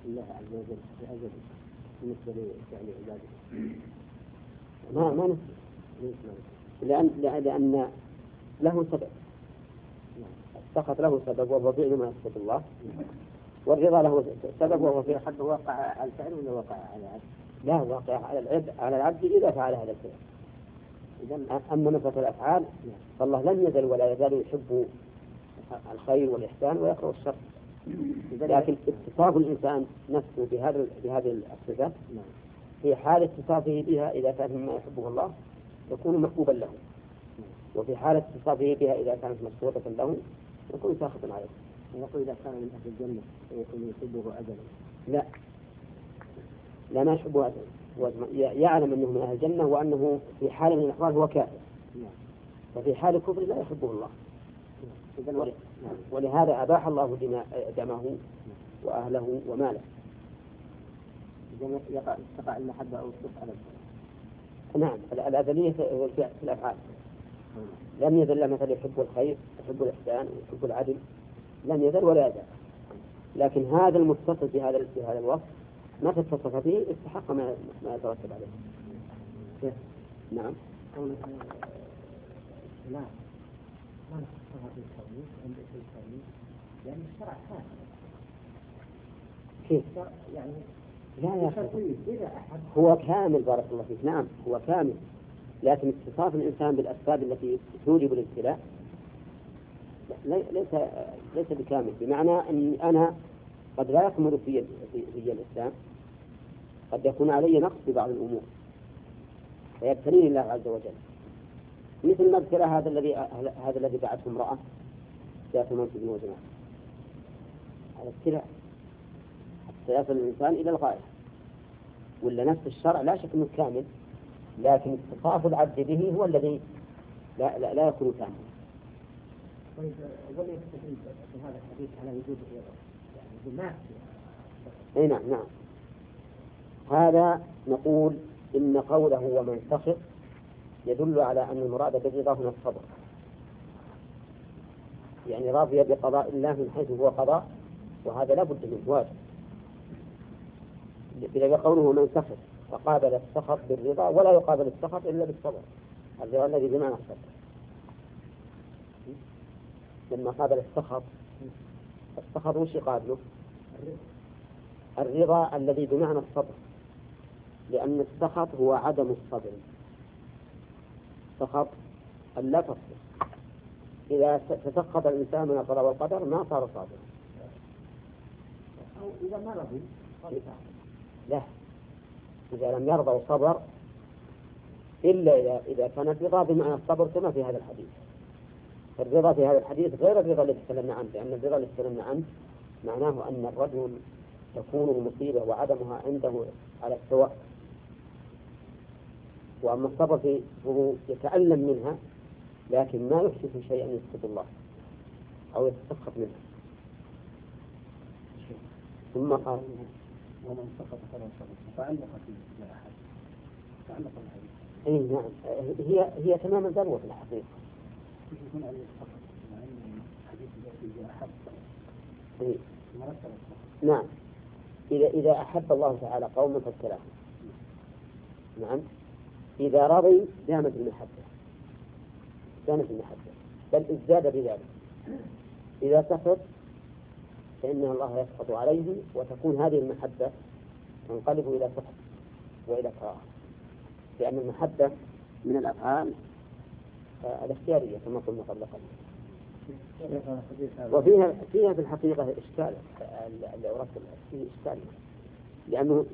الله عز وجل في أجل بالنسبة لفعل عباده؟ ما نسبة لأن له سبب. السخط له سبب وهو فعل ما يسخط الله، والرضا له سبب وهو فعل. حتى واقع على الفعل ولا واقع على العبد؟ لا، واقع على العبد إذا فعل هذا الفعل. أما نفة الأفعال فالله لم يزل ولا يزال يحب الخير والإحسان ويكره الشر، لكن اتصاف الإنسان نفسه بهذه الصفات في حال اتصافه بها إذا كان مما يحبه الله يكون محبوبا له، وفي حال اتصافه بها إذا كانت مسخوطة له يكون ساخطا عليه. ونقول إذا كان من أهل الجنة يكون يحبه أجلا؟ لا ما يحبه أجلا، يعلم أنه من أهل الجنة وأنه في حال من الأحوال هو كافر، وفي حال كفر لا يحبه الله. ولهذا أباح الله دمه وأهله وماله. تقع المحبة أو الصدق على نعم، الأزلية في الأفعال. لم يزل مثلا يحب الخير يحب الإحسان ويحب العدل، لم يزل ولا يزال، لكن هذا المتصل بهذا الوصف متى اتصف به استحق ما يترتب عليه. نعم. لا ما نخصها في التوحيد عند التوحيد يعني الشرع كامل. كيف؟ يعني لا يا أخي هو كامل، بارك الله فيك. نعم هو كامل، لكن اتصاف الإنسان بالأسباب التي توجب الابتلاء ليس بكامل، بمعنى أن أنا قد لا يكمل في الإسلام، قد يكون علي نقص في بعض الأمور فيبتليني الله عز وجل، مثل ما ابتلى هذا الذي بعته امرأة ذات منصب وجمال. هذا ابتلاء حتى يصل الإنسان إلى الغاية. ولا نفس الشرع لا شك أنه كامل، لكن اتصاف العبد به هو الذي لا يكون كاملا. طيب ولا يستفيد في هذا الحديث على وجود الرضا يعني أي نعم. هذا نقول إن قوله ومن سخط يدل على أن المراد بالرضا هنا الصبر، يعني راضي بقضاء الله من حيث هو قضاء، وهذا لا بد منه واجب. إذا قوله من سخط فقابل السخط بالرضا، ولا يقابل السخط إلا بالصبر، الرضا الذي بمعنى الصبر. لما قابل السخط وش يقابله؟ الرضا الذي بمعنى الصبر، لأن السخط هو عدم الصبر. سخط ألا تصبر، إذا تسخط الإنسان من القضاء والقدر ما صار صابرا. أو إذا ما رضي لا، إذا لم يرضى وصبر، إلا إذا كان الرضا بمعنى الصبر كما في هذا الحديث. الرضا في هذا الحديث غير الرضا الذي تكلمنا عنه، لأن الرضا الذي تكلمنا عنه معناه أن الرجل تكون المصيبة وعدمها عنده على السواء، وأما الصبر فهو يتألم منها لكن ما يحدث شيئا يسقط الله أو يتسخط منها. ثم قال ومن سقط فلا سقط فعلق في أحد فعلق الحديث. أي نعم، هي تمام الذروة في الحقيقة. يكون عليه السقط مع أن الحديث الذي أحب مرتب. نعم، إذا أحب الله تعالى قوما فابتلاهم. نعم، إذا رضي دامت المحبة بل ازداد بذلك. إذا سخط فإن الله يسخط عليه، وتكون هذه المحبة تنقلب إلى سخط وإلى كراهة، لأن المحبة من الأفعال الاختيارية كما قلنا قبل قليل. وفيها في الحقيقة إشكال، فيه إشكال، لأنه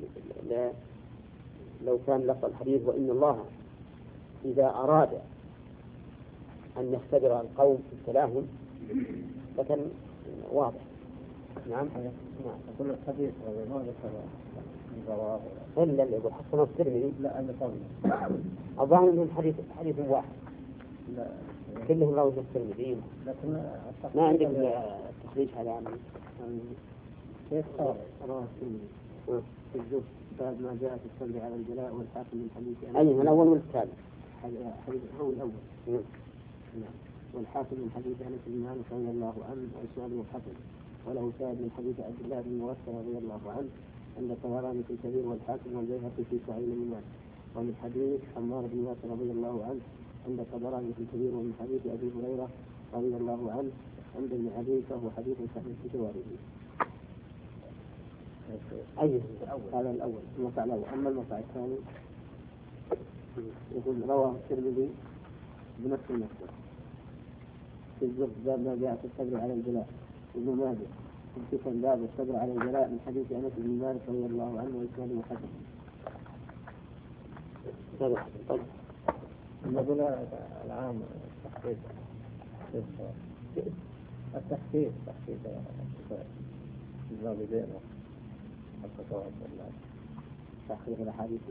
لو كان لفظ الحديث وإن الله إذا أراد أن يختبر القوم في ابتلاهم فكان واضح. نعم. كل الحديث ما ذكر الجواب إلا اللي يقول حسن الترمذي. لا أنا طبعا الظاهر أنهم حديث واحد. لا كلهم رواه الترمذي. لكن ما عندك تخريج هذا عن كيف رواه الترمذي في الجزء بعد ما جاء في الصبر على البلاء والحاكم من حديث أي الأول والثاني. حديث هو الأول. نعم. والحاكم من حديث أنس بن مالك رضي الله عنه وإسناده حسن، وله شاهد من حديث عبد الله بن مغفل رضي الله عنه عند الطبراني في الكبير والحاكم والبيهقي في صحيح الإيمان، ومن حديث عمار بن ياسر رضي الله عنه عند الطبراني في الكبير، ومن حديث أبي هريرة رضي الله عنه عند ابن عدي، فهو حديث صحيح في جواره. هذا الأول المقطع الأول. أما المقطع الثاني يقول رواه الترمذي بنفس المصدر في الزهد باب ما جاء في الصبر على الجلاء، ابن ماجه في الفتن باب الصبر على الجلاء من حديث أنس بن مالك رضي الله عنه وإسناده حسن. طيب نقول العام التحقيق الزاوية تحقيق الأحاديث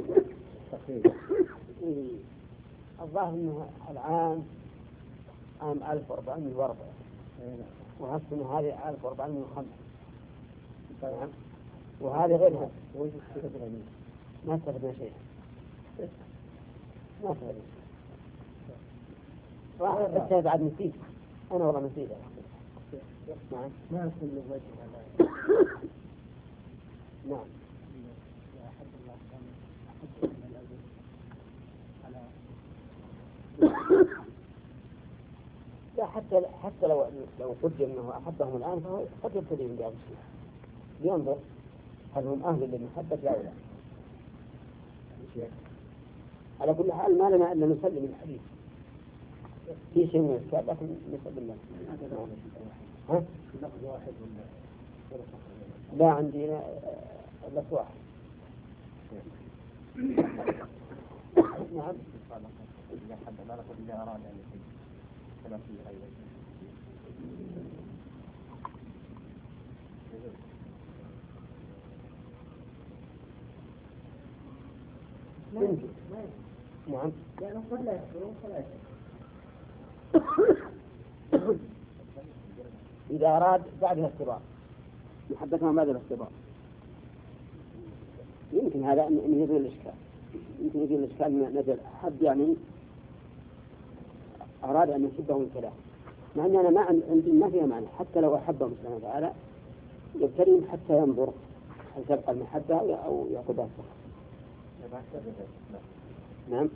الظاهر أنه العام عام 1404 وهالسنة هذه 1405 وهذه غيرها ما استفدنا شيء ما استفدنا بس بعد نسيت أنا والله نسيت. نعم ما كل وجه نعم لا حتى لو قدر أنه أحبهم الآن فهو قد يبتدي من بهذا الشيء لينظر هل هم أهل للمحبة لا لا. على كل حال ما لنا إلا نسلم الحديث في شيء من الإشكال لكن نسلم له. ها؟ لا عندي لفظ واحد. نعم نعم إذا أراد بعد الاختبار محبتنا بعد الاختبار يمكن هذا أن يزول الإشكال. يمكن يزول الإشكال من نزل حد يعني أراد أن يحبهم الكلام مع أن أنا ما فيها معنى حتى لو أحبهم سبحانه وتعالى يبتليهم حتى ينظر هل تبقى المحبة أو يأخذها السخط. نعم